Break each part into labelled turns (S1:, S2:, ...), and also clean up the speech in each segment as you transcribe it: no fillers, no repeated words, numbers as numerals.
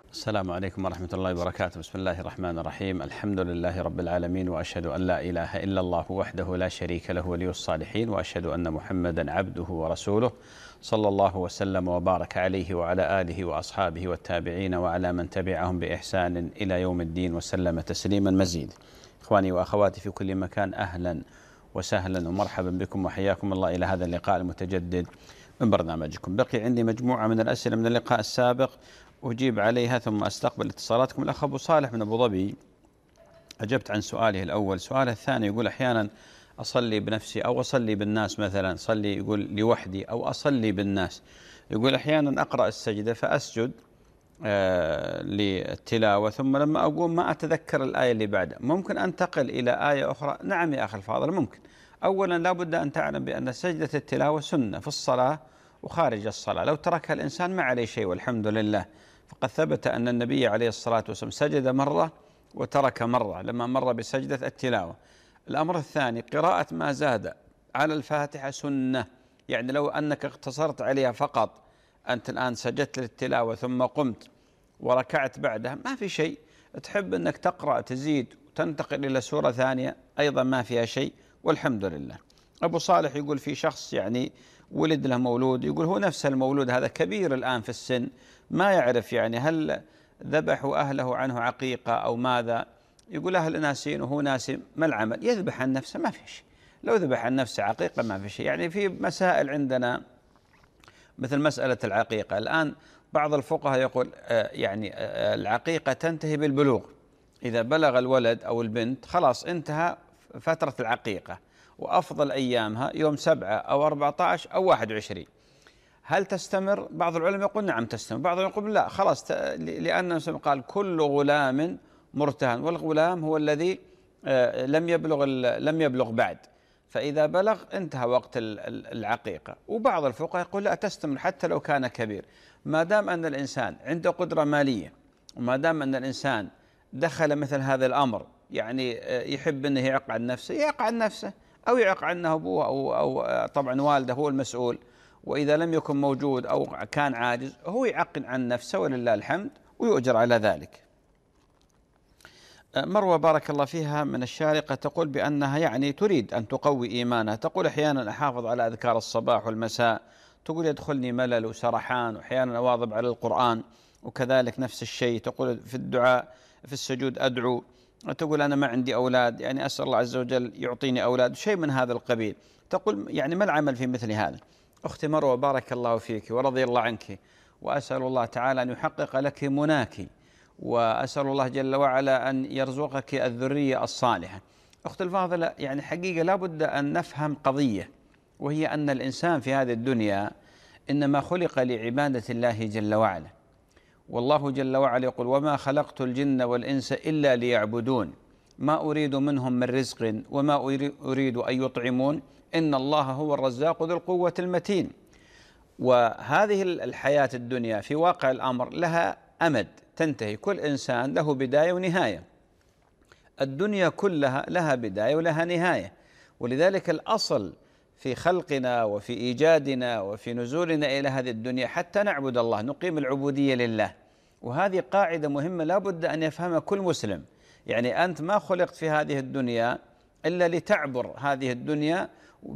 S1: السلام عليكم ورحمة الله وبركاته. بسم الله الرحمن الرحيم. الحمد لله رب العالمين، وأشهد أن لا إله إلا الله وحده لا شريك له ولي الصالحين، وأشهد أن محمدا عبده ورسوله صلى الله وسلم وبارك عليه وعلى آله وأصحابه والتابعين وعلى من تبعهم بإحسان إلى يوم الدين وسلم تسليما مزيد. إخواني وأخواتي في كل مكان، أهلا وسهلا ومرحبا بكم وحياكم الله إلى هذا اللقاء المتجدد من برنامجكم. بقي عندي مجموعة من الأسئلة من اللقاء السابق أجيب عليها ثم أستقبل اتصالاتكم. الأخ أبو صالح من أبو ظبي أجبت عن سؤاله الأول. سؤاله الثاني يقول أحيانا أصلي بنفسي أو أصلي بالناس، مثلا صلي يقول لوحدي أو أصلي بالناس. يقول أحيانا أقرأ السجدة فأسجد للتلاوة، ثم لما أقوم ما أتذكر الآية اللي بعدها، ممكن أنتقل إلى آية أخرى؟ نعم يا أخي الفاضل ممكن. أولا لا بد أن تعلم بأن سجدة التلاوة سنة في الصلاة وخارج الصلاة، لو تركها الإنسان ما عليه شيء والحمد لله. فقد ثبت أن النبي عليه الصلاة والسلام سجد مرة وترك مرة لما مر بسجدة التلاوة. الأمر الثاني، قراءة ما زاد على الفاتحة سنة، يعني لو أنك اقتصرت عليها فقط، أنت الآن سجدت للتلاوة ثم قمت وركعت بعدها ما في شيء، تحب أنك تقرأ تزيد وتنتقل إلى سورة ثانية أيضا ما فيها شيء والحمد لله. أبو صالح يقول في شخص يعني ولد له مولود، يقول هو نفس المولود هذا كبير الآن في السن، ما يعرف يعني هل ذبحوا أهله عنه عقيقة أو ماذا. يقول أهل ناسين وهو ناسي، ما العمل؟ يذبح عن نفسه ما في شيء، لو ذبح عن نفسه عقيقة ما في شيء. يعني في مسائل عندنا مثل مسألة العقيقة، الآن بعض الفقهاء يقول العقيقة تنتهي بالبلوغ، إذا بلغ الولد أو البنت خلاص انتهى فترة العقيقة، وأفضل أيامها يوم 7 أو 14 أو 21. هل تستمر؟ بعض العلماء يقول نعم تستمر، بعض يقول لا خلاص، لأن قال كل غلام مرتهن، والغلام هو الذي لم يبلغ بعد، فإذا بلغ انتهى وقت العقيقة. وبعض الفقهاء يقول لا تستمر حتى لو كان كبير، ما دام أن الإنسان عنده قدرة مالية، وما دام أن الإنسان دخل مثل هذا الأمر، يعني يحب أنه يعق عن نفسه يعق عن نفسه، أو يعق عنه أبوه أو طبعا والده هو المسؤول، وإذا لم يكن موجود أو كان عاجز هو يعق عن نفسه ولله الحمد ويؤجر على ذلك. مروة بارك الله فيها من الشارقة تقول بأنها يعني تريد أن تقوي إيمانها، تقول أحيانا أحافظ على أذكار الصباح والمساء، تقول يدخلني ملل وسرحان، وأحيانا أواظب على القرآن، وكذلك نفس الشيء تقول في الدعاء في السجود أدعو، تقول أنا ما عندي أولاد، يعني أسأل الله عز وجل يعطيني أولاد، شيء من هذا القبيل. تقول يعني ما العمل في مثل هذا؟ أختي مروة بارك الله فيك ورضي الله عنك، وأسأل الله تعالى أن يحقق لك مناك، وأسأل الله جل وعلا أن يرزقك الذرية الصالحة. أختي الفاضلة، يعني حقيقة لا بد أن نفهم قضية، وهي أن الإنسان في هذه الدنيا إنما خلق لعبادة الله جل وعلا، والله جل وعلا يقول وما خلقت الجن والإنس إلا ليعبدون ما أريد منهم من رزق وما أريد أن يطعمون إن الله هو الرزاق ذو القوة المتين. وهذه الحياة الدنيا في واقع الأمر لها أمد تنتهي، كل إنسان له بداية ونهاية، الدنيا كلها لها بداية ولها نهاية. ولذلك الأصل في خلقنا وفي إيجادنا وفي نزولنا إلى هذه الدنيا حتى نعبد الله، نقيم العبودية لله. وهذه قاعدة مهمة لا بد أن يفهمها كل مسلم، يعني أنت ما خلقت في هذه الدنيا إلا لتعبر هذه الدنيا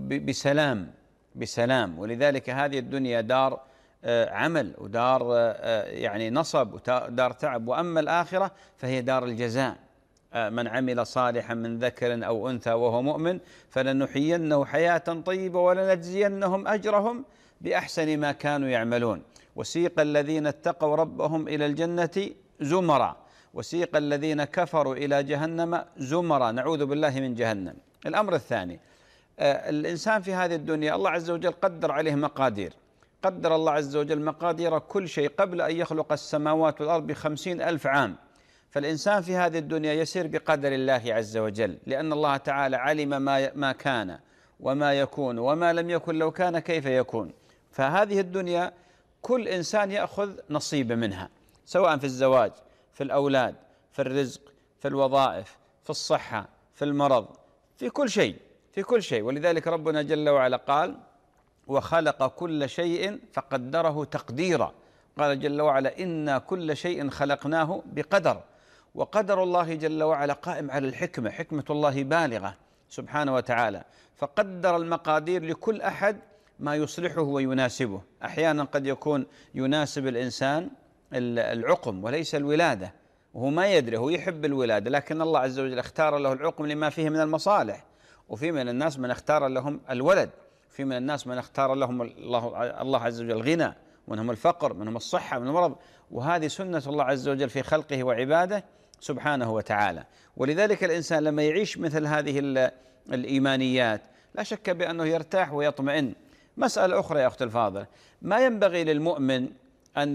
S1: بسلام. ولذلك هذه الدنيا دار عمل ودار يعني نصب ودار تعب، وأما الآخرة فهي دار الجزاء. من عمل صالحا من ذكر أو أنثى وهو مؤمن فلنحيينه حياة طيبة ولنجزينهم أجرهم بأحسن ما كانوا يعملون. وسيق الذين اتقوا ربهم إلى الجنة زمرا وسيق الذين كفروا إلى جهنم زمرا، نعوذ بالله من جهنم. الأمر الثاني، الإنسان في هذه الدنيا الله عز وجل قدر عليه مقادير، قدر الله عز وجل مقادير كل شيء قبل أن يخلق السماوات والأرض ب50,000 عام. فالإنسان في هذه الدنيا يسير بقدر الله عز وجل، لأن الله تعالى علم ما كان وما يكون وما لم يكن لو كان كيف يكون. فهذه الدنيا كل إنسان يأخذ نصيب منها، سواء في الزواج، في الأولاد، في الرزق، في الوظائف، في الصحة، في المرض، في كل شيء. ولذلك ربنا جل وعلا قال وخلق كل شيء فقدره تقديرا قال جل وعلا: إنا كل شيء خلقناه بقدر. وقدر الله جل وعلا قائم على الحكمة، حكمة الله بالغة سبحانه وتعالى، فقدر المقادير لكل أحد ما يصلحه ويناسبه. أحيانا قد يكون يناسب الإنسان العقم وليس الولادة، وهو ما يدري، هو يحب الولادة، لكن الله عز وجل اختار له العقم لما فيه من المصالح. وفي من الناس من اختار لهم الولد، في من الناس من اختار لهم الله عز وجل الغنى، منهم الفقر، منهم الصحة، منهم المرض. وهذه سنة الله عز وجل في خلقه وعباده سبحانه وتعالى. ولذلك الإنسان لما يعيش مثل هذه الإيمانيات لا شك بأنه يرتاح ويطمئن. مسألة أخرى يا أخت الفاضل، ما ينبغي للمؤمن أن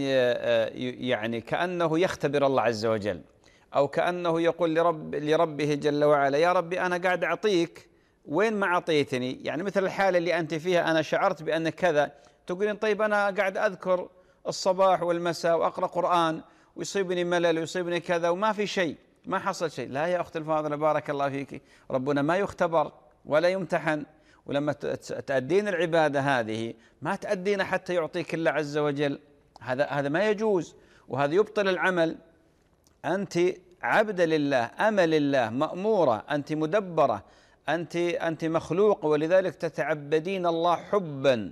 S1: يعني كأنه يختبر الله عز وجل، أو كأنه يقول لربه جل وعلا: يا ربي أنا قاعد أعطيك، وين ما أعطيتني؟ يعني مثل الحالة اللي أنت فيها، أنا شعرت بأن كذا، تقولين طيب أنا قاعد أذكر الصباح والمساء وأقرأ قرآن ويصيبني ملل ويصيبني كذا وما في شيء، ما حصل شيء. لا يا أخت الفاضلة بارك الله فيك، ربنا ما يختبر ولا يمتحن. ولما تأدين العبادة هذه ما تأدين حتى يعطيك الله عز وجل، هذا ما يجوز، وهذا يبطل العمل. أنت عبد لله، أمة لله، مأمورة، أنت مدبرة، أنت مخلوقة، ولذلك تتعبدين الله حبا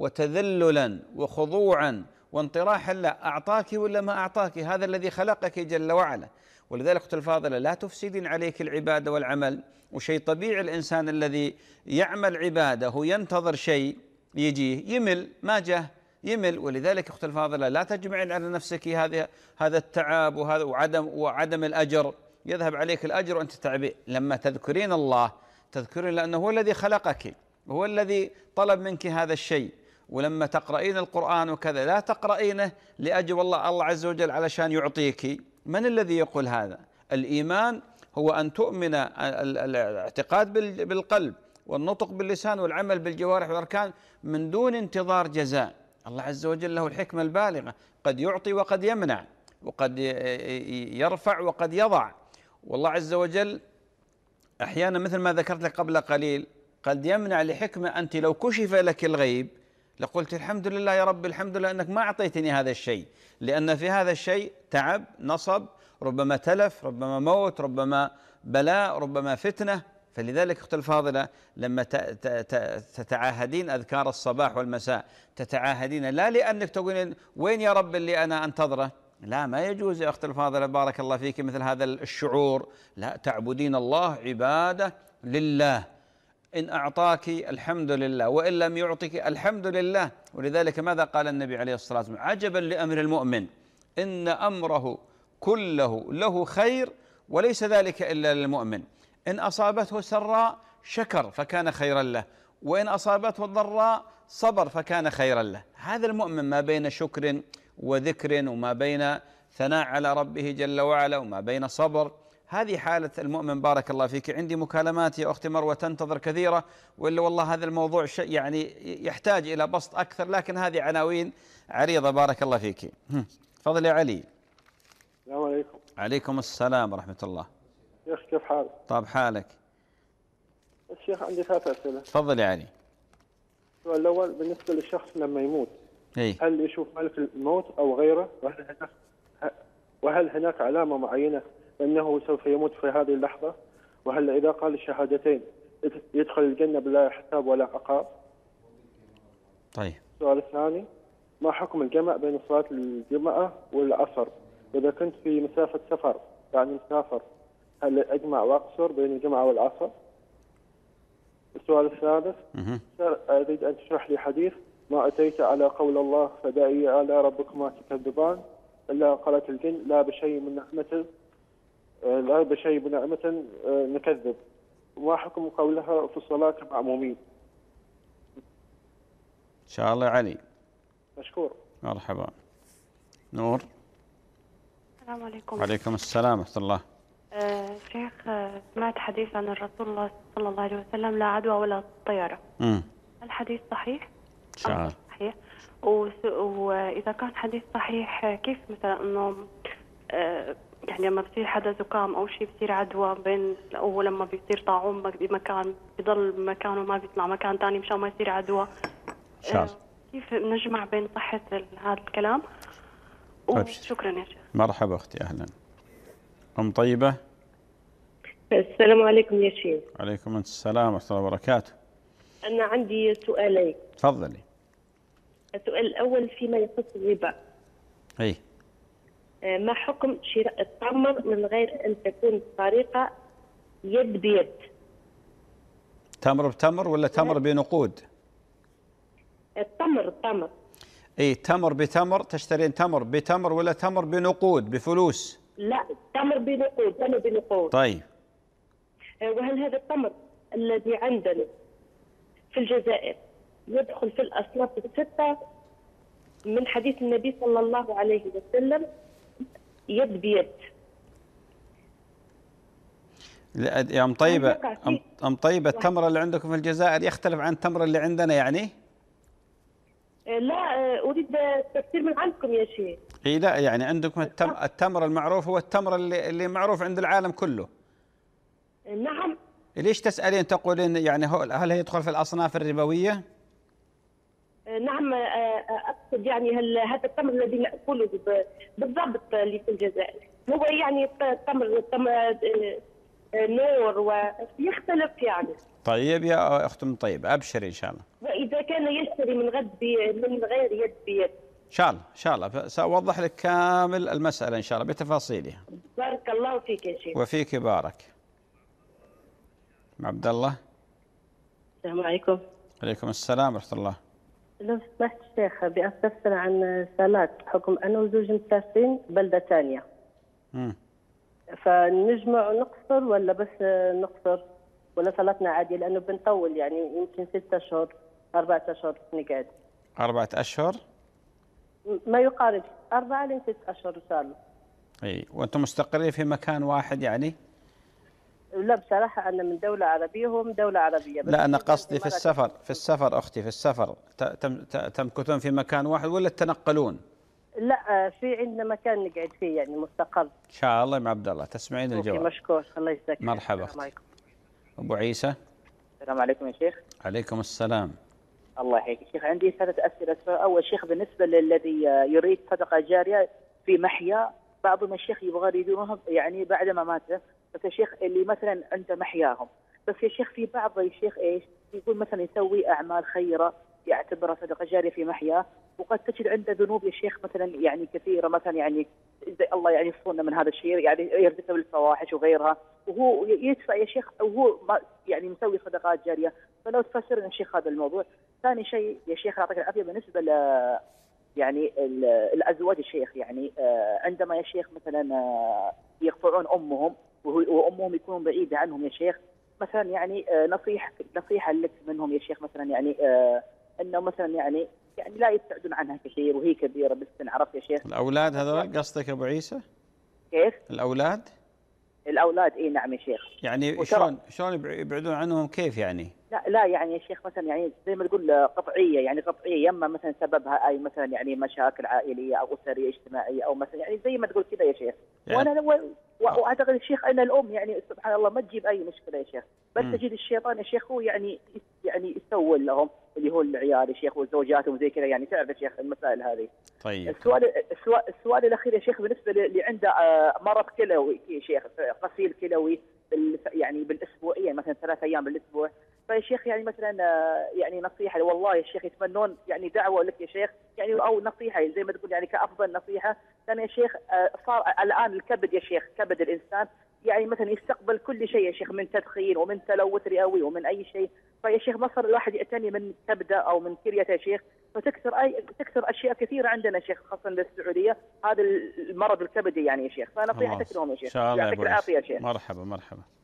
S1: وتذللا وخضوعا وانطراحا له. أعطاك ولا ما أعطاك؟ هذا الذي خلقك جل وعلا. ولذلك أختي الفاضلة لا تفسدين عليك العبادة والعمل. وشيء طبيعي الإنسان الذي يعمل عبادة ينتظر شيء يجيه يمل، ما جاء يمل. ولذلك أختي الفاضلة لا تجمعين على نفسك هذا التعب وعدم الأجر، يذهب عليك الأجر وأنت تعبي. لما تذكرين الله تذكرين لأنه هو الذي خلقك، هو الذي طلب منك هذا الشيء. ولما تقرأين القرآن وكذا لا تقرأينه لأجل الله عز وجل علشان يعطيك. من الذي يقول هذا؟ الإيمان هو أن تؤمن الاعتقاد بالقلب والنطق باللسان والعمل بالجوارح والأركان من دون انتظار جزاء. الله عز وجل له الحكمة البالغة، قد يعطي وقد يمنع، وقد يرفع وقد يضع. والله عز وجل أحيانا مثل ما ذكرت لك قبل قليل قد يمنع لحكمة. أنت لو كشف لك الغيب لقلت الحمد لله يا رب، الحمد لله أنك ما أعطيتني هذا الشيء، لأن في هذا الشيء تعب، نصب، ربما تلف، ربما موت، ربما بلاء، ربما فتنة. فلذلك أختي الفاضلة لما تتعاهدين أذكار الصباح والمساء تتعاهدين لا لأنك تقولين وين يا رب اللي أنا أنتظره، لا، ما يجوز يا أختي الفاضلة بارك الله فيك مثل هذا الشعور. لا، تعبدين الله عبادة لله، إن أعطاك الحمد لله، وإن لم يعطك الحمد لله. ولذلك ماذا قال النبي عليه الصلاة والسلام؟ عجبا لأمر المؤمن إن أمره كله له خير وليس ذلك إلا للمؤمن. إن أصابته سراء شكر فكان خيرا له، وإن أصابته ضراء صبر فكان خيرا له. هذا المؤمن ما بين شكر وذكر، وما بين ثناء على ربه جل وعلا، وما بين صبر. هذه حالة المؤمن بارك الله فيك. عندي مكالمات يا أختي مروة تنتظر كثيرة، وإلا والله هذا الموضوع يعني يحتاج إلى بسط أكثر، لكن هذه عناوين عريضة بارك الله فيك. تفضل يا علي.
S2: السلام عليكم.
S1: عليكم السلام ورحمة الله.
S2: شيخ كيف حالك؟
S1: طاب حالك.
S2: الشيخ عندي 3 أسئلة.
S1: تفضل يا علي.
S2: السؤال الأول بالنسبة للشخص لما يموت، هل يشوف ملك الموت أو غيره؟ وهل هناك علامة معينة أنه سوف يموت في هذه اللحظة؟ وهل إذا قال الشهادتين يدخل الجنة بلا حساب ولا عقاب؟
S1: طيب.
S2: السؤال الثاني، ما حكم الجمع بين صلاة الجمعة والعصر إذا كنت في مسافة سفر، يعني مسافر، هل أجمع وأقصر بين الجمعة والعصر؟ السؤال الثالث، أريد أن تشرح لي حديث ما أتيت على قول الله فدعي على ربكما تكذبان إلا قالت الجن لا بشيء من نعمة نكذب. وما حكم قولها في الصلاة كمأمومين؟
S1: إن شاء الله علي.
S2: مشكور.
S1: مرحبا. نور.
S3: السلام عليكم.
S1: وعليكم السلام ورحمة الله.
S3: شيخ، سمعت حديث عن الرسول الله صلى الله عليه وسلم لا عدوى ولا طيرة. الحديث صحيح؟
S1: إن شاء الله
S3: صحيح. وإذا كان حديث صحيح كيف مثلا إنه يعني لما بصير حدا زكام أو شيء بصير عدوى بين، أو لما بيصير طاعون بمكان بيضل بمكانه ما بيطلع مكان ثاني مشان ما يصير عدوى.
S1: إن شاء الله.
S3: كيف نجمع بين صحة هذا الكلام
S1: أبشر.
S3: شكرا يا شيخ.
S1: مرحبا أختي، أهلا. أم طيبة.
S4: السلام عليكم يا شيخ.
S1: عليكم السلام ورحمة الله وبركاته.
S4: أنا عندي سؤالين.
S1: تفضلي.
S4: السؤال الأول فيما يخص الربا.
S1: أي.
S4: ما حكم شراء التمر من غير أن تكون الطريقة يد بيد؟
S1: تمر بتمر ولا تمر بنقود؟
S4: التمر.
S1: اي تمر بتمر، تشترين تمر بتمر ولا تمر بنقود بفلوس؟
S4: لا، تمر بنقود.
S1: طيب.
S4: وهل هذا التمر الذي عندنا في الجزائر يدخل في الأصناف الستة من حديث النبي صلى الله عليه وسلم يد بيد؟
S1: يا أم طيبة التمر اللي عندكم في الجزائر يختلف عن التمر اللي عندنا يعني؟
S4: لا، أريد تفسير من عندكم يا شيخ.
S1: اي لا، يعني عندكم التمر المعروف هو التمر اللي معروف عند العالم كله.
S4: نعم.
S1: ليش تسألين تقولين يعني هل هي يدخل في الأصناف الربوية؟
S4: نعم، أقصد يعني هل هذا التمر الذي نأكله بالضبط اللي في الجزائر هو يعني تمر نور ويختلف يعني؟
S1: طيب يا أخت أم طيبة، أبشري إن شاء الله.
S4: وإذا كان يشتري من غير يد بيد؟
S1: إن شاء الله سأوضح لك كامل المسألة إن شاء الله بتفاصيلها.
S4: بارك الله فيك يا شيخ.
S1: وفيك بارك. عبد الله.
S4: السلام عليكم.
S1: عليكم السلام ورحمة الله.
S4: لو سمحت شيخ بأستفسر عن صلاة، حكم أنا وزوجي مسافرين بلدة ثانية. فنجمع نقصر ولا بس نقصر ولا صلاتنا عادية؟ لأنه بنطول يعني يمكن 6 أشهر 4 أشهر نقعد.
S1: 4 أشهر؟
S4: ما يقارب 4 ل 6 أشهر إن شاء الله.
S1: أي، وأنتم مستقرين في مكان واحد يعني؟
S4: لا بصراحة أنا من دولة عربية وهو من دولة عربية.
S1: لا أنا قصدي في السفر أختي، في السفر تمكثون في مكان واحد ولا تتنقلون؟
S4: لا، في عندنا مكان نقعد فيه يعني مستقر.
S1: إن شاء الله يا عبد الله تسمعين الجواب.
S4: مشكور، الله يجزاك.
S1: مرحبا أختي. أبو عيسى.
S5: السلام عليكم يا شيخ.
S1: عليكم السلام.
S5: الله يحييك شيخ. عندي 3 أسئلة. أول شيخ بالنسبة للذي يريد صدقة جارية في محيا، بعضهم الشيخ يبغى يديرونها يعني بعد ما مات، بس يا شيخ اللي مثلا عنده محياهم، بس يا شيخ في بعض يا شيخ ايش يقول مثلا يسوي أعمال خيرة يعتبرها صدقة جارية في محياه، وقد تجد عنده ذنوب يا شيخ مثلا يعني كثيرة، مثلا يعني الله يعني يصوننا من هذا الشيء، يعني يرتكب الفواحش وغيرها، وهو يدفع يا شيخ وهو يعني مسوي صدقات جارية. فلو تفسر يا شيخ هذا الموضوع. ثاني شيء يا شيخ يعطيك العافية، بالنسبة يعني الأزواج يا شيخ، يعني عندما يا شيخ مثلا يقطعون أمهم وأمهم يكونون بعيدة عنهم يا شيخ، مثلا يعني نصيحة لك منهم يا شيخ، مثلا يعني أنه مثلا يعني لا يبتعدون عنها كثير وهي كبيرة بالسن، عرفت يا شيخ؟
S1: الأولاد هذول قصدك أبو عيسى؟
S5: كيف؟
S1: الأولاد
S5: إيه نعم يا شيخ.
S1: يعني شلون يبعدون عنهم كيف يعني؟
S5: لا يعني يا شيخ مثلا يعني زي ما تقول قطعية، يعني قطعية يما مثلا سببها أي مثلا يعني مشاكل عائلية أو أسرية اجتماعية، أو مثلا يعني زي ما تقول كذا يا شيخ. يعني وأعتقد الشيخ أن الأم يعني سبحان الله ما تجيب أي مشكلة يا شيخ، بس تجد الشيطان يا شيخ هو يعني يسول لهم اللي هو العيال يا شيخ وزوجاتهم زي كذا، يعني تعرف يا شيخ المسائل هذه.
S1: طيب.
S5: السؤال الأخير يا شيخ بالنسبة اللي عنده مرض كلوي يا شيخ، غسيل كلوي يعني بالأسبوعية مثلا 3 أيام بالأسبوع، فيا شيخ يعني مثلا يعني نصيحة والله يا شيخ يتمنون يعني دعوة لك يا شيخ، يعني أو نصيحة زي ما تقول يعني كأفضل نصيحة. لأن يا شيخ صار الآن الكبد يا شيخ، كبد الإنسان يعني مثلا يستقبل كل شيء يا شيخ، من تدخين ومن تلوث رئوي ومن أي شيء، فيا شيخ مصر الواحد يعتني من كبده أو من كليته يا شيخ، فتكثر أشياء كثيرة عندنا يا شيخ خاصة بالسعودية هذا المرض الكبدي يعني يا شيخ، فنصيحتك لهم يا شيخ. يعطيك العافية يا شيخ.
S1: مرحبا.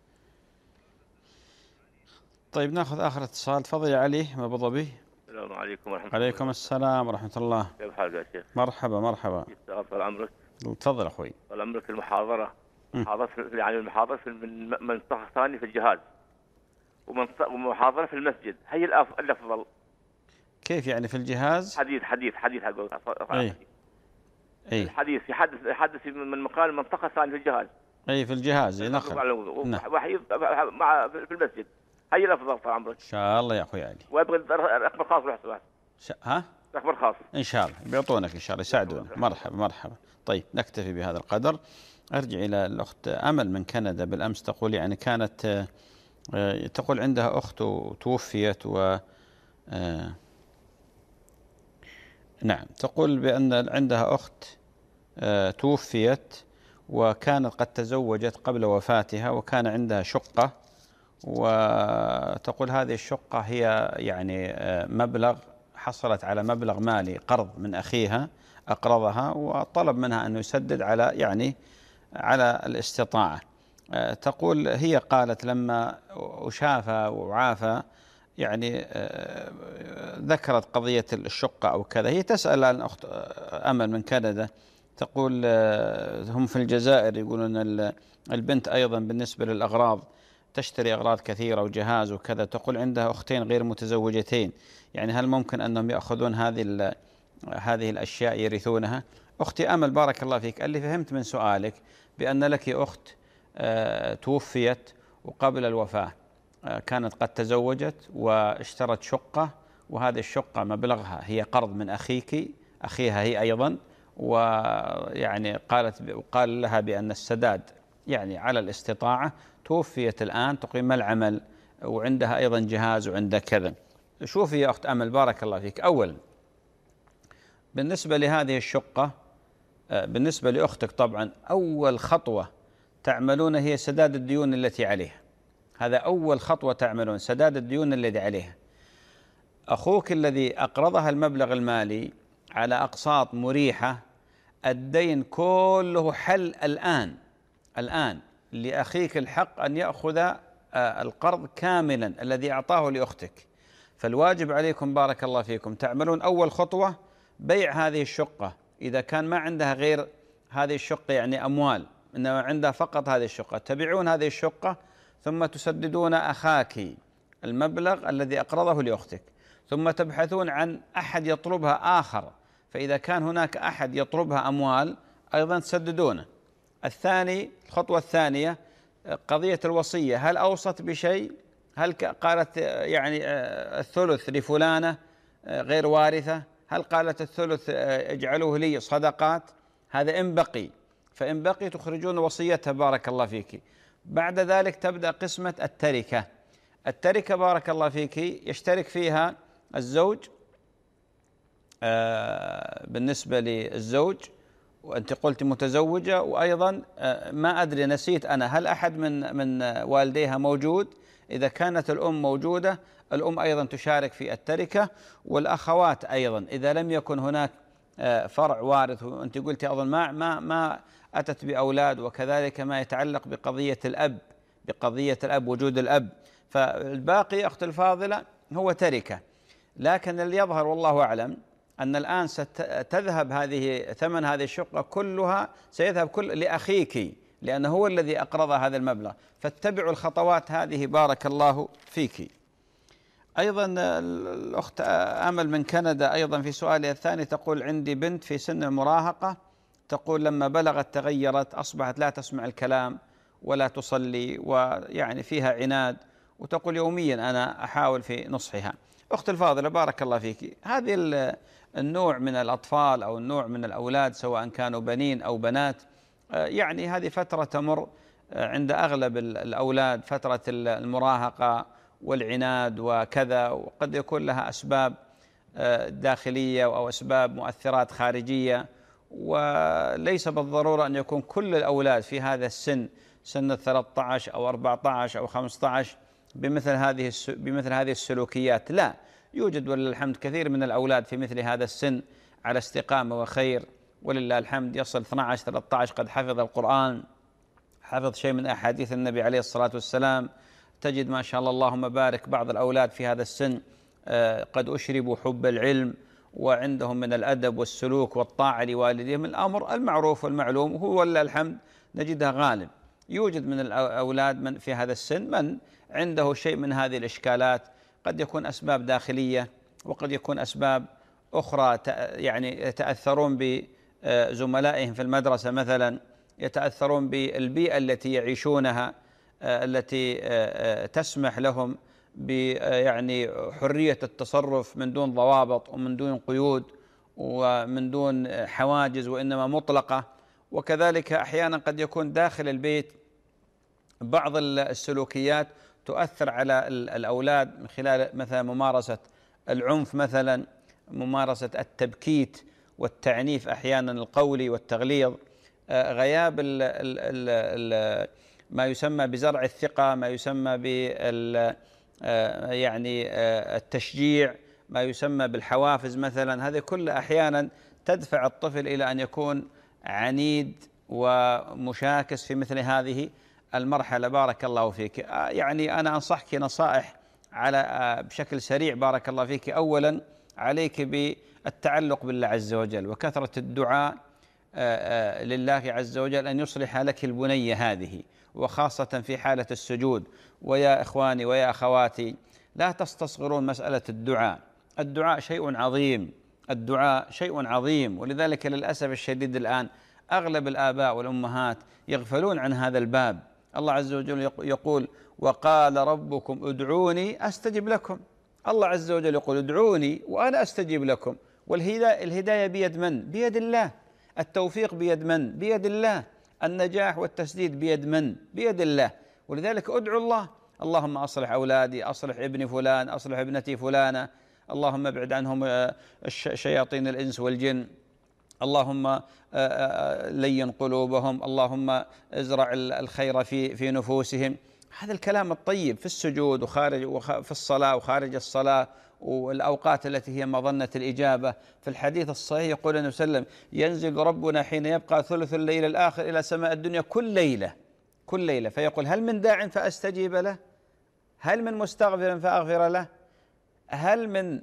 S1: طيب ناخذ آخر اتصال. تفضل يا علي من أبو ظبي.
S6: السلام عليكم ورحمة الله.
S1: عليكم السلام ورحمة الله.
S6: كيف حالك يا شيخ؟
S1: مرحبا.
S6: طال عمرك.
S1: تفضل أخوي.
S6: طال عمرك. المحاضرة يعني المحاضرة من منطقة ثانية في الجهاز، ومحاضرة في المسجد، هي الأفضل.
S1: كيف يعني في الجهاز؟
S6: حديث أقول.
S1: أي.
S6: الحديث يحدث من مكان منطقة ثانية في الجهاز.
S1: أي في الجهاز ينقل.
S6: وحيض مع في المسجد، هي الأفضل طال عمرك.
S1: إن شاء الله يا أخوي علي.
S6: وأبغى الرقم الخاص لحظة.
S1: ها؟
S6: مستقبل خاص
S1: إن شاء الله بيعطونك إن شاء الله يساعدونك. مرحبا مرحبا. طيب نكتفي بهذا القدر. أرجع إلى الأخت أمل من كندا. بالأمس تقول يعني كانت تقول عندها أخت توفيت نعم، تقول بأن عندها أخت توفيت وكانت قد تزوجت قبل وفاتها وكان عندها شقة، وتقول هذه الشقة هي يعني مبلغ، حصلت على مبلغ مالي قرض من أخيها أقرضها وطلب منها أن يسدد على يعني على الاستطاعة. تقول هي قالت لما أشافى وعافى يعني ذكرت قضية الشقة أو كذا. هي تسأل عن أخت أمل من كندا، تقول هم في الجزائر يقولون البنت أيضا بالنسبة للأغراض تشتري أغراض كثيرة وجهاز وكذا. تقول عندها أختين غير متزوجتين، يعني هل ممكن أنهم يأخذون هذه الأشياء يرثونها؟ أختي أمل بارك الله فيك، اللي فهمت من سؤالك بأن لك أخت توفيت وقبل الوفاة كانت قد تزوجت واشترت شقة، وهذه الشقة مبلغها هي قرض من أخيها هي أيضا، ويعني قال لها بأن السداد يعني على الاستطاعة. توفيت الآن، تقيم العمل وعندها أيضا جهاز وعندها كذا. شوفي يا أخت أمل بارك الله فيك، أولا بالنسبة لهذه الشقة بالنسبة لأختك طبعا أول خطوة تعملون هي سداد الديون التي عليها. هذا أول خطوة تعملون، سداد الديون التي عليها. أخوك الذي أقرضها المبلغ المالي على أقساط مريحة، الدين كله حل الآن لأخيك الحق أن يأخذ القرض كاملا الذي أعطاه لأختك. فالواجب عليكم بارك الله فيكم تعملون أول خطوة بيع هذه الشقة، إذا كان ما عندها غير هذه الشقة يعني أموال، إنما عندها فقط هذه الشقة، تبيعون هذه الشقة ثم تسددون أخاك المبلغ الذي أقرضه لأختك، ثم تبحثون عن أحد يطلبها آخر، فإذا كان هناك أحد يطلبها أموال أيضا تسددونه. الخطوة الثانية قضية الوصية، هل أوصت بشيء؟ هل قالت يعني الثلث لفلانة غير وارثة؟ هل قالت الثلث اجعلوه لي صدقات؟ هذا إن بقي، فإن بقي تخرجون وصيتها بارك الله فيك. بعد ذلك تبدأ قسمة التركة بارك الله فيك، يشترك فيها الزوج بالنسبة للزوج، وأنت قلت متزوجة، وأيضا ما أدري نسيت أنا هل أحد من والديها موجود؟ إذا كانت الأم موجودة الأم أيضا تشارك في التركة، والأخوات أيضا إذا لم يكن هناك فرع وارث. وأنت قلت أظن ما أتت بأولاد، وكذلك ما يتعلق بقضية الأب وجود الأب، فالباقي أخت الفاضلة هو تركة. لكن اللي يظهر والله أعلم أن الآن ستذهب ثمن هذه الشقة كلها سيذهب لأخيك، لأنه هو الذي أقرض هذا المبلغ. فاتبعوا الخطوات هذه بارك الله فيك. أيضا الأخت أمل من كندا أيضا في سؤالها الثاني تقول عندي بنت في سن المراهقة، تقول لما بلغت تغيرت، أصبحت لا تسمع الكلام ولا تصلي، ويعني فيها عناد، وتقول يوميا أنا أحاول في نصحها. أخت الفاضلة بارك الله فيك، هذه النوع من الأطفال أو النوع من الأولاد سواء كانوا بنين أو بنات، يعني هذه فترة تمر عند أغلب الأولاد، فترة المراهقة والعناد وكذا، وقد يكون لها أسباب داخلية أو أسباب مؤثرات خارجية، وليس بالضرورة أن يكون كل الأولاد في هذا السن، سن 13 أو 14 أو 15 بمثل هذه السلوكيات. لا، يوجد ولله الحمد كثير من الأولاد في مثل هذا السن على استقامة وخير ولله الحمد، يصل 12 13 قد حفظ القرآن، حفظ شيء من أحاديث النبي عليه الصلاة والسلام. تجد ما شاء الله اللهم بارك بعض الأولاد في هذا السن قد أشربوا حب العلم، وعندهم من الأدب والسلوك والطاعة لوالديهم، الأمر المعروف والمعلوم، وهو ولله الحمد نجدها غالب. يوجد من الأولاد في هذا السن من عنده شيء من هذه الإشكالات، قد يكون أسباب داخلية وقد يكون أسباب أخرى، يعني يتأثرون بزملائهم في المدرسة مثلا، يتأثرون بالبيئة التي يعيشونها التي تسمح لهم يعني حرية التصرف من دون ضوابط ومن دون قيود ومن دون حواجز، وإنما مطلقة. وكذلك أحيانا قد يكون داخل البيت بعض السلوكيات تؤثر على الأولاد من خلال مثلا ممارسة العنف، مثلا ممارسة التبكيت والتعنيف أحيانا القولي والتغليظ، غياب ما يسمى بزرع الثقة، ما يسمى يعني التشجيع، ما يسمى بالحوافز مثلا. هذه كلها أحيانا تدفع الطفل إلى أن يكون عنيد ومشاكس في مثل هذه المرحلة. بارك الله فيك. يعني أنا أنصحك نصائح على بشكل سريع. بارك الله فيك. أولا عليك بالتعلق بالله عز وجل وكثرة الدعاء لله عز وجل أن يصلح لك البنية هذه، وخاصة في حالة السجود. ويا إخواني ويا أخواتي، لا تستصغرون مسألة الدعاء. الدعاء شيء عظيم، الدعاء شيء عظيم. ولذلك للأسف الشديد الآن أغلب الآباء والأمهات يغفلون عن هذا الباب. الله عز وجل يقول: وقال ربكم ادعوني أستجب لكم. الله عز وجل يقول: ادعوني وأنا أستجيب لكم. والهداية بيد من؟ بيد الله. التوفيق بيد من؟ بيد الله. النجاح والتسديد بيد من؟ بيد الله. ولذلك ادعوا الله: اللهم أصلح أولادي، أصلح ابن فلان، أصلح ابنتي فلانة، اللهم ابعد عنهم شياطين الإنس والجن، اللهم لين قلوبهم، اللهم ازرع الخير في نفوسهم. هذا الكلام الطيب في السجود وخارج في الصلاة وخارج الصلاة، والأوقات التي هي مظنة الإجابة. في الحديث الصحيح يقول النبي صلى الله عليه وسلم: ينزل ربنا حين يبقى ثلث الليل الآخر إلى سماء الدنيا كل ليلة فيقول: هل من داع فأستجيب له؟ هل من مستغفر فأغفر له؟ هل من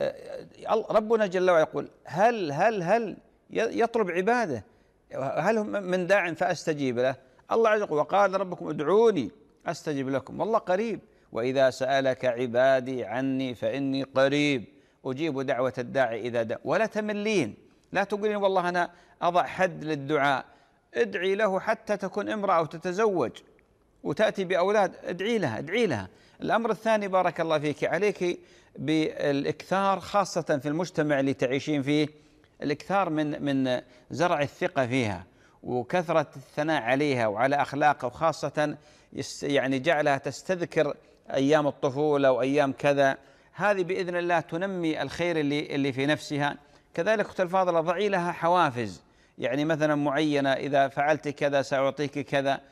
S1: ربنا جل وعلا يقول: هل يطلب عباده، هل من داع فأستجيب له؟ الله عز وجل وقال ربكم ادعوني أستجب لكم، والله قريب. وإذا سألك عبادي عني فإني قريب أجيب دعوة الداعي إذا دعا. ولا تملين، لا تقولين والله أنا أضع حد للدعاء. ادعي له حتى تكون امرأة أو تتزوج وتأتي بأولاد، ادعي لها. الأمر الثاني بارك الله فيك، عليك بالإكثار خاصة في المجتمع اللي تعيشين فيه، الإكثار من زرع الثقة فيها وكثرة الثناء عليها وعلى أخلاقها، وخاصة يعني جعلها تستذكر أيام الطفولة وأيام كذا. هذه بإذن الله تنمي الخير اللي في نفسها. كذلك أختي الفاضلة ضعي لها حوافز، يعني مثلا معينة: إذا فعلت كذا سأعطيك كذا.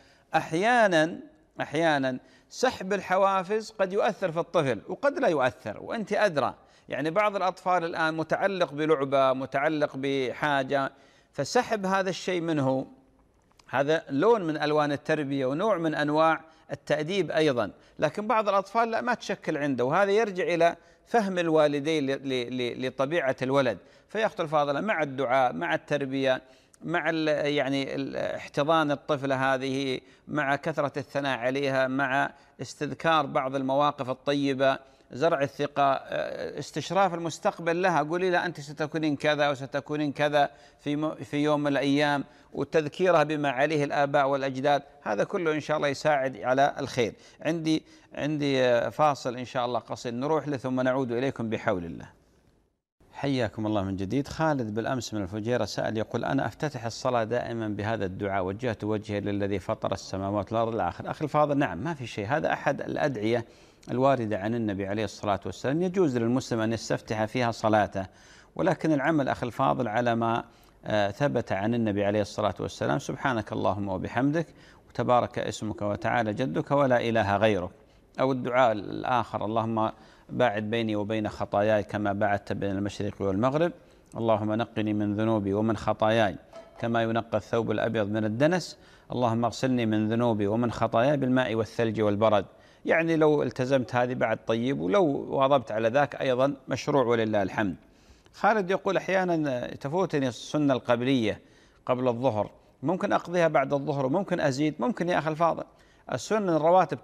S1: أحيانا سحب الحوافز قد يؤثر في الطفل وقد لا يؤثر، وأنت أدرى. يعني بعض الأطفال الآن متعلق بلعبة، متعلق بحاجة، فسحب هذا الشيء منه هذا لون من ألوان التربية ونوع من أنواع التأديب أيضا. لكن بعض الأطفال لا، ما تشكل عنده، وهذا يرجع إلى فهم الوالدين لطبيعة الولد. فيا أختي الفاضلة، مع الدعاء، مع التربية، مع يعني احتضان الطفلة هذه، مع كثرة الثناء عليها، مع استذكار بعض المواقف الطيبة، زرع الثقة، استشراف المستقبل لها. قولي لها أنت ستكونين كذا وستكونين كذا في يوم من الأيام، وتذكيرها بما عليه الآباء والأجداد. هذا كله إن شاء الله يساعد على الخير. عندي فاصل إن شاء الله قصير نروح له ثم نعود إليكم بحول الله. حياكم الله من جديد. خالد بالأمس من الفجيرة سأل يقول: أنا أفتتح الصلاة دائما بهذا الدعاء: وجهت وجهي للذي فطر السماوات والأرض الآخر. أخي الفاضل، نعم، ما في شيء، هذا أحد الأدعية الواردة عن النبي عليه الصلاة والسلام، يجوز للمسلم أن يستفتح فيها صلاته. ولكن العمل أخي الفاضل على ما ثبت عن النبي عليه الصلاة والسلام: سبحانك اللهم وبحمدك وتبارك اسمك وتعالى جدك ولا إله غيرك. أو الدعاء الآخر: اللهم باعد بيني وبين خطاياي كما باعدت بين المشرق والمغرب، اللهم نقني من ذنوبي ومن خطاياي كما ينقى الثوب الأبيض من الدنس، اللهم اغسلني من ذنوبي ومن خطاياي بالماء والثلج والبرد. يعني لو التزمت هذه بعد طيب، ولو واظبت على ذاك أيضا مشروع ولله الحمد. خالد يقول: أحيانا تفوتني السنة القبلية قبل الظهر، ممكن أقضيها بعد الظهر وممكن أزيد. ممكن يا أخي الفاضل، السنن الرواتب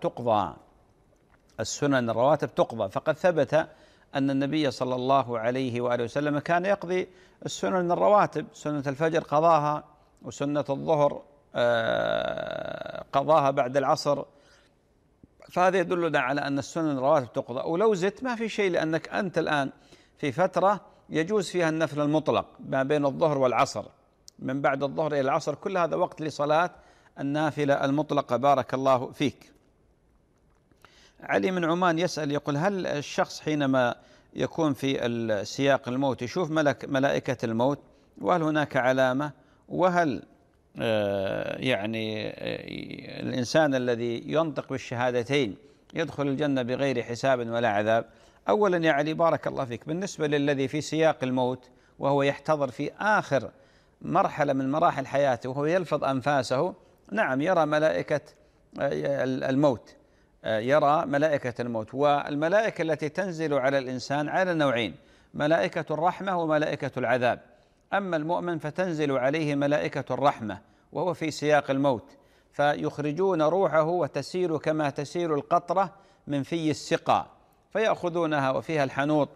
S1: تقضى، فقد ثبت أن النبي صلى الله عليه وآله وسلم كان يقضي السنن الرواتب. سنة الفجر قضاها، وسنة الظهر قضاها بعد العصر، فهذا يدلنا على أن السنن الرواتب تقضى، ولو زدت ما في شيء، لأنك أنت الآن في فترة يجوز فيها النفل المطلق ما بين الظهر والعصر، من بعد الظهر إلى العصر، كل هذا وقت لصلاة النافلة المطلقة. بارك الله فيك. علي من عمان يسأل يقول: هل الشخص حينما يكون في سياق الموت يشوف ملائكة الموت؟ وهل هناك علامة؟ وهل يعني الإنسان الذي ينطق بالشهادتين يدخل الجنة بغير حساب ولا عذاب؟ أولا يا علي بارك الله فيك، بالنسبة للذي في سياق الموت وهو يحتضر في آخر مرحلة من مراحل حياته وهو يلفظ أنفاسه، نعم يرى ملائكة الموت، يرى ملائكة الموت. والملائكة التي تنزل على الإنسان على نوعين: ملائكة الرحمة وملائكة العذاب. أما المؤمن فتنزل عليه ملائكة الرحمة وهو في سياق الموت، فيخرجون روحه وتسير كما تسير القطرة من في السقا، فيأخذونها وفيها الحنوط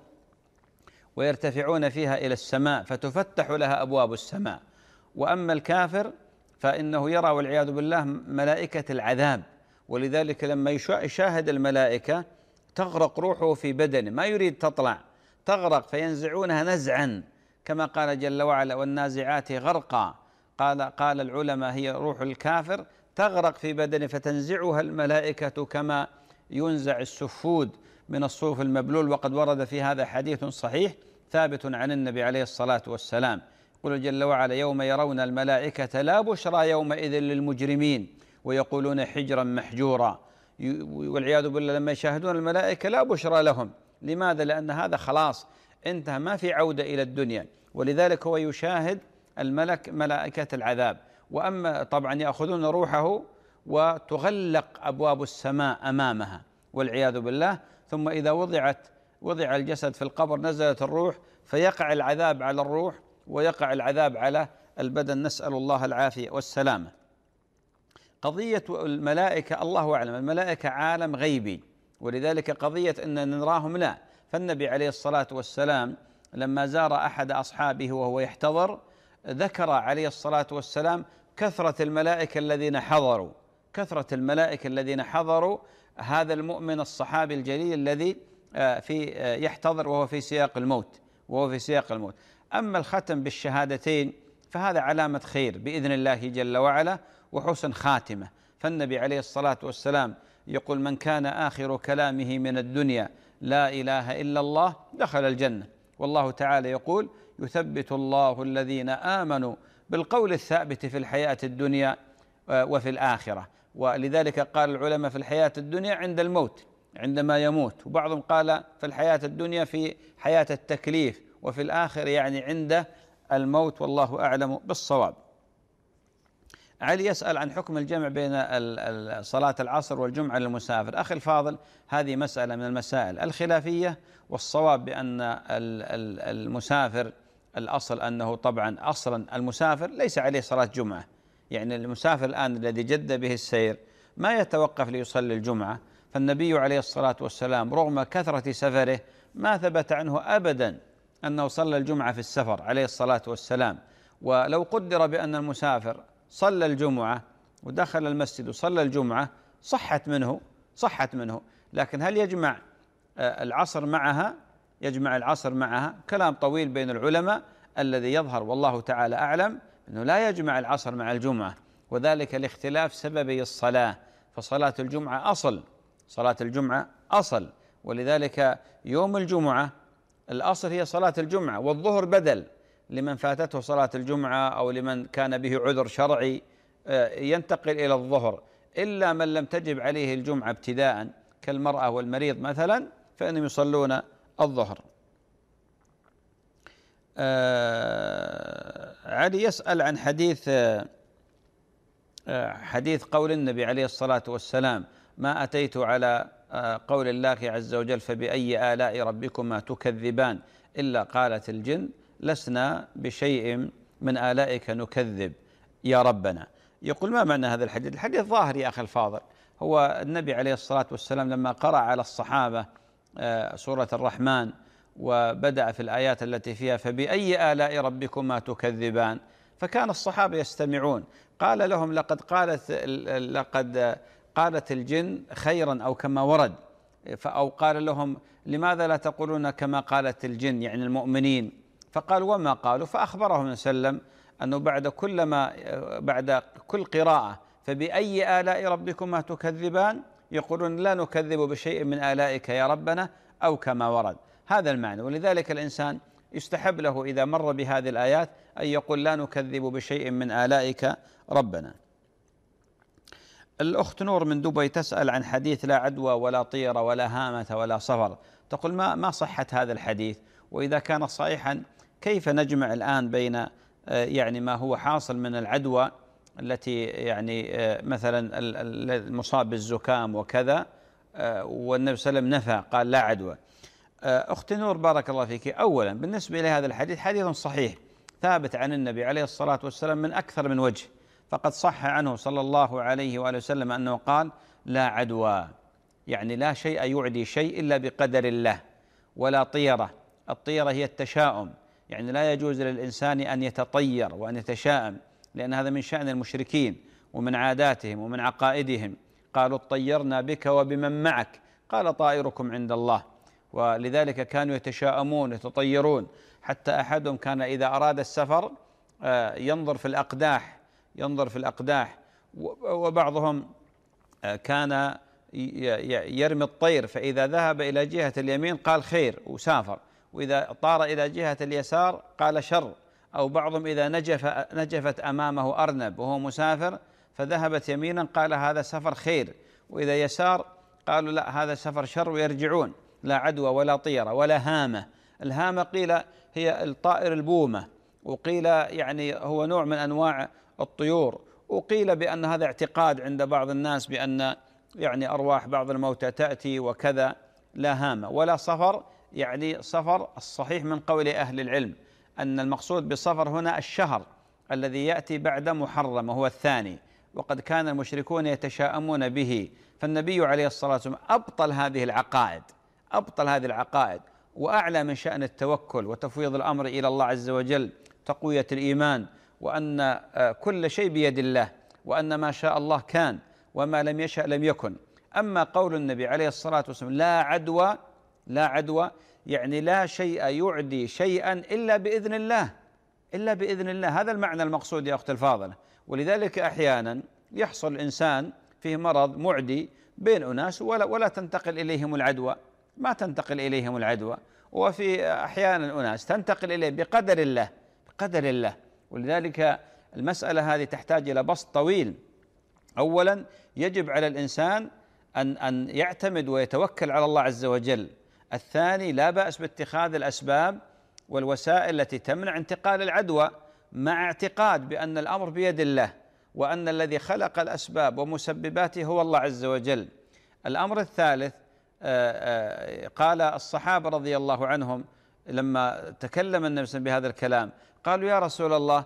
S1: ويرتفعون فيها إلى السماء فتفتح لها أبواب السماء. وأما الكافر فإنه يرى والعياذ بالله ملائكة العذاب، ولذلك لما يشاهد الملائكة تغرق روحه في بدنه، ما يريد تطلع، تغرق، فينزعونها نزعا كما قال جل وعلا: والنازعات غرقا. قال العلماء هي روح الكافر تغرق في بدنه فتنزعها الملائكة كما ينزع السفود من الصوف المبلول. وقد ورد في هذا حديث صحيح ثابت عن النبي عليه الصلاة والسلام، يقول جل وعلا: يوم يرون الملائكة لا بشرى يومئذ للمجرمين ويقولون حجرا محجورا. والعياذ بالله لما يشاهدون الملائكة لا بشرى لهم. لماذا؟ لأن هذا خلاص انتهى، ما في عودة إلى الدنيا، ولذلك هو يشاهد ملائكة العذاب. وأما طبعا يأخذون روحه وتغلق أبواب السماء أمامها والعياذ بالله، ثم إذا وضع الجسد في القبر نزلت الروح، فيقع العذاب على الروح ويقع العذاب على البدن، نسأل الله العافية والسلامة. قضية الملائكة الله أعلم، الملائكة عالم غيبي، ولذلك قضية أن نراهم لا. فالنبي عليه الصلاة والسلام لما زار أحد أصحابه وهو يحتضر ذكر عليه الصلاة والسلام كثرة الملائكة الذين حضروا هذا المؤمن الصحابي الجليل الذي يحتضر وهو في سياق الموت. أما الختم بالشهادتين فهذا علامة خير بإذن الله جل وعلا وحسن خاتمة. فالنبي عليه الصلاة والسلام يقول: من كان آخر كلامه من الدنيا لا إله إلا الله دخل الجنة. والله تعالى يقول: يثبت الله الذين آمنوا بالقول الثابت في الحياة الدنيا وفي الآخرة. ولذلك قال العلماء في الحياة الدنيا عند الموت، عندما يموت، وبعضهم قال في الحياة الدنيا في حياة التكليف، وفي الآخر يعني عند الموت، والله أعلم بالصواب. علي يسأل عن حكم الجمع بين صلاة العصر والجمعة للمسافر. أخي الفاضل، هذه مسألة من المسائل الخلافية، والصواب بأن المسافر الأصل أنه طبعا أصلا المسافر ليس عليه صلاة جمعة. يعني المسافر الآن الذي جد به السير ما يتوقف ليصلي الجمعة، فالنبي عليه الصلاة والسلام رغم كثرة سفره ما ثبت عنه أبدا أنه صلى الجمعة في السفر عليه الصلاة والسلام. ولو قدر بأن المسافر صلى الجمعة ودخل المسجد وصلى الجمعة صحت منه، لكن هل يجمع العصر معها؟ يجمع العصر معها؟ كلام طويل بين العلماء. الذي يظهر والله تعالى أعلم أنه لا يجمع العصر مع الجمعة، وذلك لاختلاف سببي الصلاة. فصلاة الجمعة أصل، ولذلك يوم الجمعة الأصل هي صلاة الجمعة، والظهر بدل لمن فاتته صلاة الجمعة أو لمن كان به عذر شرعي ينتقل إلى الظهر، إلا من لم تجب عليه الجمعة ابتداء كالمرأة والمريض مثلا فإنهم يصلون الظهر. علي يسأل عن حديث قول النبي عليه الصلاة والسلام: ما أتيت على قول الله عز وجل فبأي آلاء ربكما تكذبان إلا قالت الجن لسنا بشيء من آلائك نكذب يا ربنا. يقول: ما معنى هذا الحديث؟ الحديث ظاهر يا أخي الفاضل، هو النبي عليه الصلاة والسلام لما قرأ على الصحابة سورة الرحمن وبدأ في الآيات التي فيها فبأي آلاء ربكما تكذبان، فكان الصحابة يستمعون. قال لهم: لقد قالت الجن خيرا أو كما ورد، أو قال لهم لماذا لا تقولون كما قالت الجن يعني المؤمنين؟ فقال وما قالوا، فأخبرهم صلى الله عليه وسلم أنه بعد كل قراءة فبأي آلاء ربكما تكذبان يقولون لا نكذب بشيء من آلائك يا ربنا أو كما ورد. هذا المعنى. ولذلك الإنسان يستحب له إذا مر بهذه الآيات أن يقول لا نكذب بشيء من آلائك ربنا. الأخت نور من دبي تسأل عن حديث لا عدوى ولا طيرة ولا هامة ولا صفر، تقول ما صحة هذا الحديث؟ وإذا كان صحيحا كيف نجمع الآن بين يعني ما هو حاصل من العدوى التي يعني مثلا المصاب بالزكام وكذا، والنبي صلى الله عليه وسلم نفى قال لا عدوى. أخت نور بارك الله فيك، أولا بالنسبة لهذا الحديث حديث صحيح ثابت عن النبي عليه الصلاة والسلام من أكثر من وجه، فقد صح عنه صلى الله عليه وآله وسلم أنه قال لا عدوى، يعني لا شيء يعدي شيء إلا بقدر الله، ولا طيرة. الطيرة هي التشاؤم، يعني لا يجوز للإنسان أن يتطير وأن يتشاءم، لأن هذا من شأن المشركين ومن عاداتهم ومن عقائدهم. قالوا اطيرنا بك وبمن معك، قال طائركم عند الله. ولذلك كانوا يتشاءمون يتطيرون، حتى أحدهم كان إذا أراد السفر ينظر في الأقداح، وبعضهم كان يرمي الطير، فإذا ذهب إلى جهة اليمين قال خير وسافر، وإذا طار إلى جهة اليسار قال شر. أو بعضهم إذا نجفت أمامه أرنب وهو مسافر فذهبت يمينا قال هذا سفر خير، وإذا يسار قالوا لا هذا سفر شر ويرجعون. لا عدوى ولا طيرة ولا هامة. الهامة قيل هي الطائر البومة، وقيل يعني هو نوع من أنواع الطيور، وقيل بأن هذا اعتقاد عند بعض الناس بأن يعني أرواح بعض الموتى تأتي وكذا. لا هامة ولا صفر، يعني صفر الصحيح من قول أهل العلم أن المقصود بالصفر هنا الشهر الذي يأتي بعد محرم وهو الثاني، وقد كان المشركون يتشاءمون به، فالنبي عليه الصلاة والسلام أبطل هذه العقائد وأعلى من شأن التوكل وتفويض الأمر إلى الله عز وجل، تقوية الإيمان، وأن كل شيء بيد الله، وأن ما شاء الله كان وما لم يشأ لم يكن. أما قول النبي عليه الصلاة والسلام لا عدوى يعني لا شيء يعدي شيئا إلا بإذن الله، هذا المعنى المقصود يا أخت الفاضلة. ولذلك أحيانا يحصل الإنسان فيه مرض معدي بين أناس ولا تنتقل إليهم العدوى، ما تنتقل إليهم العدوى، وفي أحيانا أناس تنتقل إليه بقدر الله. ولذلك المسألة هذه تحتاج إلى بسط طويل. أولا يجب على الإنسان أن يعتمد ويتوكل على الله عز وجل. الثاني لا بأس باتخاذ الأسباب والوسائل التي تمنع انتقال العدوى، مع اعتقاد بأن الأمر بيد الله، وأن الذي خلق الأسباب ومسبباته هو الله عز وجل. الأمر الثالث قال الصحابة رضي الله عنهم لما تكلم النبي صلى الله عليه وسلم بهذا الكلام قالوا يا رسول الله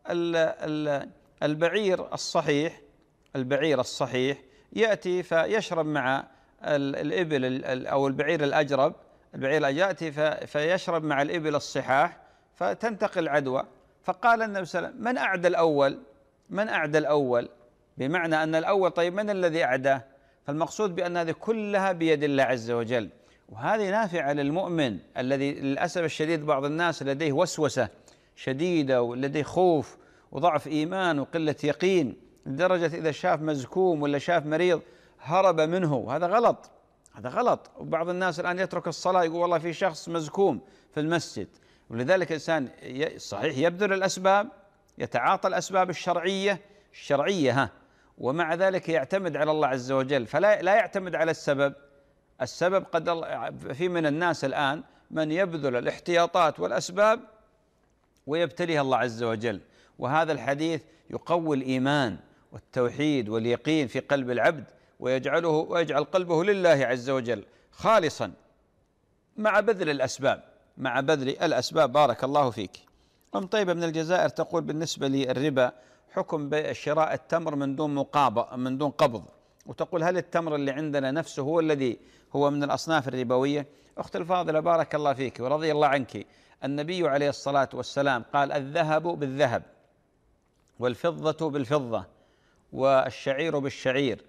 S1: البعير الصحيح يأتي فيشرب مع الإبل أو البعير الأجرب، يأتي فيشرب مع الإبل الصحاح فتنتقل العدوى. فقال النبي صلى الله عليه وسلم من أعدى الأول، بمعنى أن الأول طيب من الذي أعداه؟ فالمقصود بأن هذه كلها بيد الله عز وجل. وهذه نافعة للمؤمن الذي للأسف الشديد بعض الناس لديه وسوسة شديدة ولديه خوف وضعف إيمان وقلة يقين، لدرجة إذا شاف مزكوم ولا شاف مريض هرب منه. هذا غلط. وبعض الناس الآن يترك الصلاة يقول والله في شخص مزكوم في المسجد. ولذلك الإنسان صحيح يبذل الأسباب، يتعاطى الأسباب الشرعية ومع ذلك يعتمد على الله عز وجل، فلا يعتمد على السبب قد في من الناس الآن من يبذل الاحتياطات والأسباب ويبتليها الله عز وجل. وهذا الحديث يقوي الإيمان والتوحيد واليقين في قلب العبد، ويجعل قلبه لله عز وجل خالصا مع بذل الأسباب. بارك الله فيك. أم طيبة من الجزائر تقول بالنسبة للربا حكم شراء التمر من دون قبض، وتقول هل التمر اللي عندنا نفسه هو الذي هو من الأصناف الربوية؟ أخت الفاضلة بارك الله فيك ورضي الله عنك، النبي عليه الصلاة والسلام قال الذهب بالذهب والفضة بالفضة والشعير بالشعير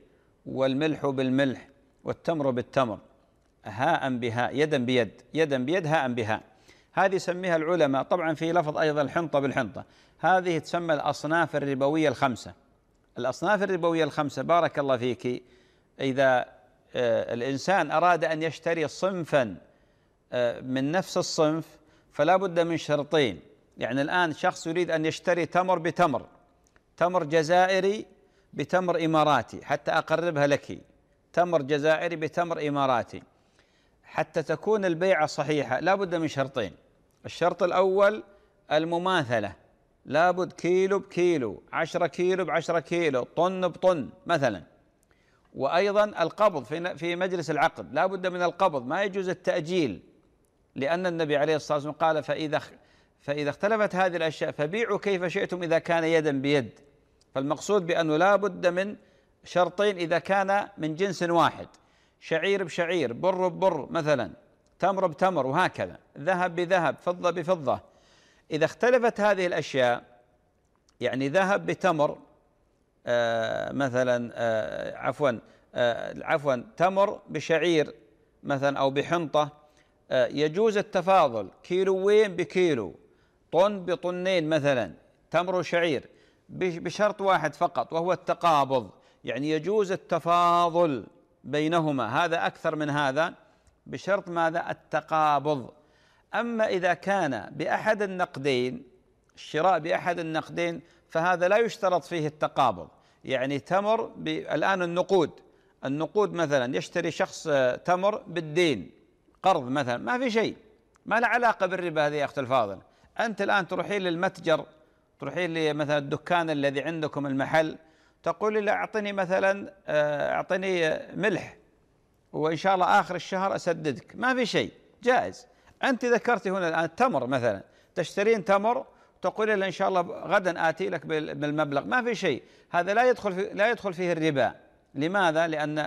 S1: والملح بالملح والتمر بالتمر، هاء بهاء يدا بيد، يدا بيد هاء بهاء. هذه يسميها العلماء، طبعا في لفظ أيضا الحنطة بالحنطة، هذه تسمى الأصناف الربوية الخمسة. الأصناف الربوية الخمسة بارك الله فيك، إذا الإنسان أراد أن يشتري صنفا من نفس الصنف فلا بد من شرطين. يعني الآن شخص يريد أن يشتري تمر بتمر، تمر جزائري بتمر إماراتي، حتى أقربها لك، تمر جزائري بتمر إماراتي، حتى تكون البيعة صحيحة لا بد من شرطين. الشرط الأول المماثلة، لابد كيلو بكيلو، 10 كيلو ب10 كيلو، طن بطن مثلا. وأيضا القبض في مجلس العقد، لا بد من القبض، ما يجوز التأجيل، لأن النبي عليه الصلاة والسلام قال فإذا اختلفت هذه الأشياء فبيعوا كيف شئتم إذا كان يدا بيد. فالمقصود بأنه لا بد من شرطين إذا كان من جنس واحد، شعير بشعير، بر ببر مثلا، تمر بتمر، وهكذا، ذهب بذهب، فضة بفضة. إذا اختلفت هذه الأشياء، يعني ذهب بتمر مثلا، عفوا تمر بشعير مثلا أو بحنطة، يجوز التفاضل، كيلوين بكيلو، طن بطنين مثلا، تمر وشعير، بشرط واحد فقط وهو التقابض. يعني يجوز التفاضل بينهما، هذا أكثر من هذا، بشرط ماذا؟ التقابض. أما إذا كان بأحد النقدين، الشراء بأحد النقدين، فهذا لا يشترط فيه التقابض. يعني تمر الآن النقود مثلا يشتري شخص تمر بالدين، قرض مثلا، ما في شيء، ما له علاقة بالربا هذه يا أخت الفاضل. أنت الآن تروحين للمتجر، تروحين لمثلا الدكان الذي عندكم المحل، تقول له أعطني مثلا أعطني ملح وإن شاء الله آخر الشهر أسددك، ما في شيء، جائز. أنت ذكرتي هنا الآن تمر مثلا، تشترين تمر تقول له إن شاء الله غدا آتي لك بالمبلغ، ما في شيء، هذا لا يدخل فيه الربا. لماذا؟ لأن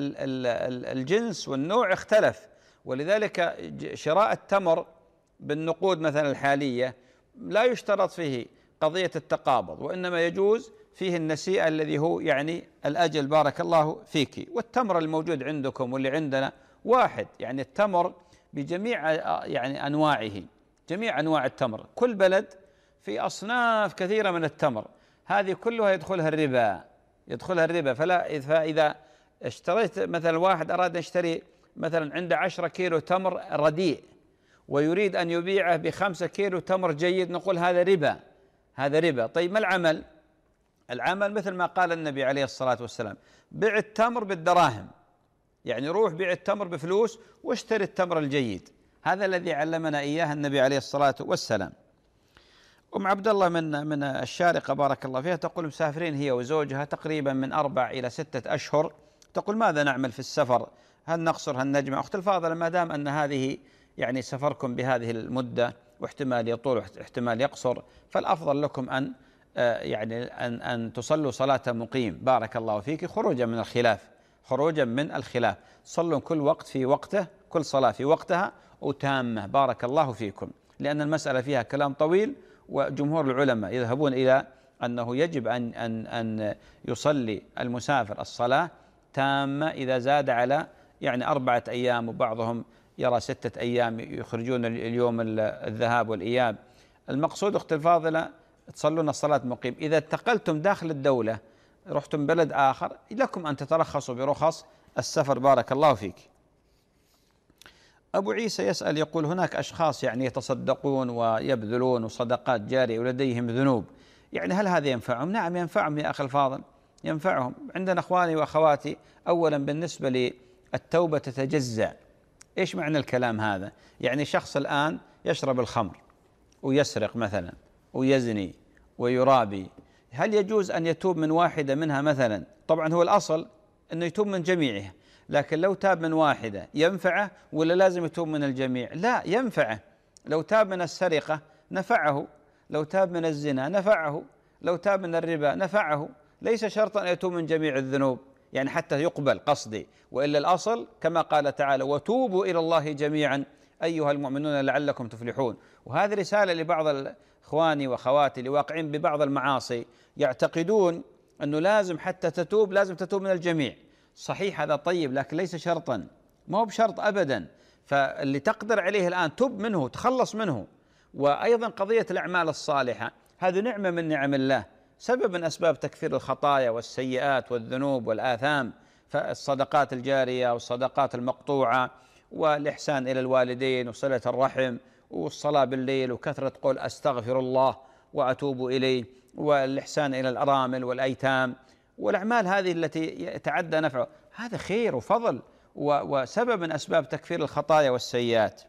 S1: الجنس والنوع اختلف، ولذلك شراء التمر بالنقود مثلا الحالية لا يشترط فيه قضية التقابض، وإنما يجوز فيه النسيئة الذي هو يعني الأجل بارك الله فيك. والتمر الموجود عندكم واللي عندنا واحد، يعني التمر بجميع يعني أنواعه، جميع أنواع التمر، كل بلد في أصناف كثيرة من التمر، هذه كلها يدخلها الربا. فإذا اشتريت مثلا، واحد أراد أن يشتري مثلا عنده 10 كيلو تمر رديء ويريد أن يبيعه ب5 كيلو تمر جيد، نقول هذا ربا. طيب ما العمل؟ العمل مثل ما قال النبي عليه الصلاة والسلام: بيع التمر بالدراهم، يعني روح بيع التمر بفلوس واشتري التمر الجيد. هذا الذي علمنا إياه النبي عليه الصلاة والسلام. أم عبد الله من الشارقة بارك الله فيها تقول: مسافرين هي وزوجها تقريبا من 4 إلى 6 أشهر، تقول: ماذا نعمل في السفر؟ هل نقصر هل نجمع؟ أخت الفاضلة، ما دام أن هذه يعني سفركم بهذه المدة واحتمال يطول واحتمال يقصر، فالأفضل لكم أن يعني أن تصلوا صلاة مقيم بارك الله فيك، خروجا من الخلاف، صلوا كل وقت في وقته، كل صلاة في وقتها وتامة بارك الله فيكم، لأن المسألة فيها كلام طويل، وجمهور العلماء يذهبون إلى أنه يجب أن يصلي المسافر الصلاة تامة إذا زاد على يعني 4 أيام، وبعضهم يرى 6 أيام، يخرجون اليوم الذهاب والإياب. المقصود أخت الفاضلة تصلون الصلاة مقيم. إذا انتقلتم داخل الدولة، رحتم بلد آخر، لكم أن تترخصوا برخص السفر بارك الله فيك. أبو عيسى يسأل يقول: هناك أشخاص يعني يتصدقون ويبذلون وصدقات جارية ولديهم ذنوب، يعني هل هذا ينفعهم؟ نعم ينفعهم يا أخي الفاضل، ينفعهم. عندنا أخواني وأخواتي، أولا بالنسبة للتوبة تتجزأ. إيش معنى الكلام هذا؟ يعني شخص الآن يشرب الخمر ويسرق مثلا ويزني ويرابي، هل يجوز أن يتوب من واحدة منها مثلا؟ طبعا هو الأصل أنه يتوب من جميعها، لكن لو تاب من واحدة ينفعه ولا لازم يتوب من الجميع؟ لا، ينفعه. لو تاب من السرقة نفعه، لو تاب من الزنا نفعه، لو تاب من الربا نفعه، ليس شرطا أن يتوب من جميع الذنوب يعني حتى يقبل قصدي، وإلا الأصل كما قال تعالى: وتوبوا إلى الله جميعا أيها المؤمنون لعلكم تفلحون. وهذه رسالة لبعض إخواني وأخواتي اللي واقعين ببعض المعاصي، يعتقدون أنه لازم حتى تتوب لازم تتوب من الجميع، صحيح هذا طيب، لكن ليس شرطا، ما هو بشرط أبدا. فاللي تقدر عليه الآن تب منه، تخلص منه. وأيضا قضية الأعمال الصالحة هذه نعمة من نعم الله، سبب من أسباب تكفير الخطايا والسيئات والذنوب والآثام. فالصدقات الجارية والصدقات المقطوعة والإحسان إلى الوالدين وصلة الرحم والصلاة بالليل وكثرة قول أستغفر الله وأتوب إليه والإحسان إلى الأرامل والأيتام والأعمال هذه التي يتعدى نفعه، هذا خير وفضل وسبب من أسباب تكفير الخطايا والسيئات.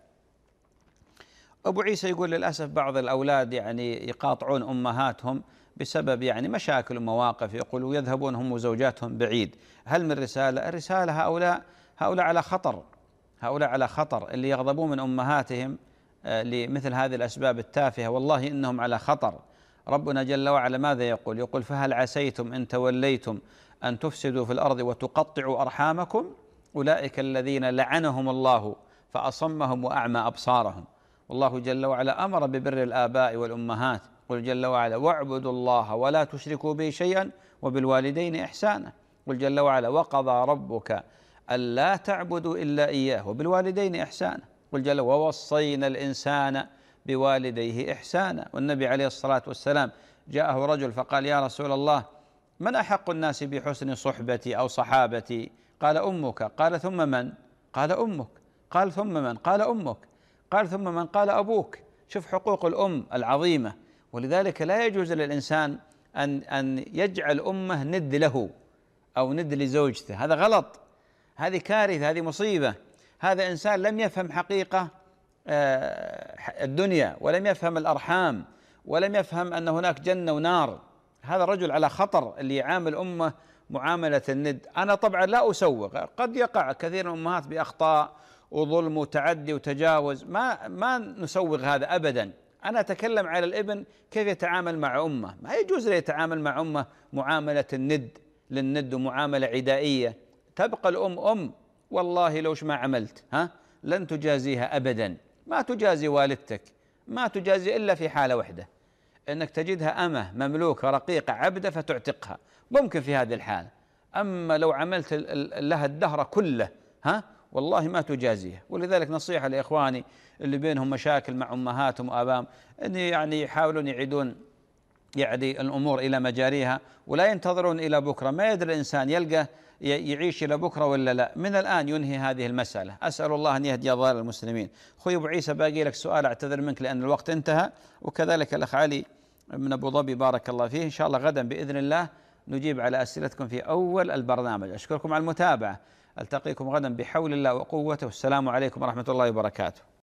S1: أبو عيسى يقول للأسف بعض الأولاد يعني يقاطعون أمهاتهم بسبب يعني مشاكل ومواقف، يقولوا يذهبون هم وزوجاتهم بعيد. هل من رسالة؟ الرسالة هؤلاء على خطر، هؤلاء على خطر، اللي يغضبون من أمهاتهم لمثل هذه الأسباب التافهة والله إنهم على خطر. ربنا جل وعلا ماذا يقول؟ يقول فهل عسيتم إن توليتم أن تفسدوا في الأرض وتقطعوا أرحامكم أولئك الذين لعنهم الله فأصمهم وأعمى أبصارهم. والله جل وعلا أمر ببر الآباء والأمهات، قل جل وعلا واعبدوا الله ولا تشركوا به شيئا وبالوالدين إحسانا. قل جل وعلا وقضى ربك ألا تعبدوا إلا إياه وبالوالدين إحسانا. قل جل ووصينا الإنسان بوالديه إحسانا. والنبي عليه الصلاة والسلام جاءه رجل فقال يا رسول الله من أحق الناس بحسن صحبتي أو صحابتي؟ قال أمك. قال ثم من؟ قال أمك. قال ثم من؟ قال أمك. قال ثم من؟ قال أبوك. شوف حقوق الأم العظيمة. ولذلك لا يجوز للإنسان أن يجعل أمه ند له أو ند لزوجته، هذا غلط، هذه كارثة، هذه مصيبة. هذا إنسان لم يفهم حقيقة الدنيا، ولم يفهم الأرحام، ولم يفهم أن هناك جنة ونار. هذا الرجل على خطر اللي يعامل أمه معاملة الند. أنا طبعا لا أسوغ، قد يقع كثير من الأمهات بأخطاء وظلم وتعدي وتجاوز، ما نسوغ هذا أبدا. أنا أتكلم على الابن كيف يتعامل مع أمه. ما يجوز له يتعامل مع أمه معاملة الند للند ومعاملة عدائية. تبقى الأم والله لوش ما عملت لن تجازيها أبدا. ما تجازي والدتك، ما تجازي إلا في حالة واحدة، أنك تجدها أمة مملوكة رقيقة عبدة فتعتقها، ممكن في هذه الحالة. أما لو عملت لها الدهر كله والله ما تجازيها. ولذلك نصيحة لإخواني اللي بينهم مشاكل مع أمهاتهم وآبائهم أن يعني يحاولون يعيدون يعني الأمور إلى مجاريها، ولا ينتظرون إلى بكرة. ما يدري الإنسان يلقى يعيش إلى بكرة ولا لا. من الآن ينهي هذه المسألة. أسأل الله أن يهدي ضال المسلمين. أخوي أبو عيسى باقي لك سؤال، أعتذر منك لأن الوقت انتهى، وكذلك الأخ علي من أبو ظبي بارك الله فيه. إن شاء الله غدا بإذن الله نجيب على أسئلتكم في أول البرنامج. أشكركم على المتابعة، ألتقيكم غدا بحول الله وقوته، والسلام عليكم ورحمة الله وبركاته.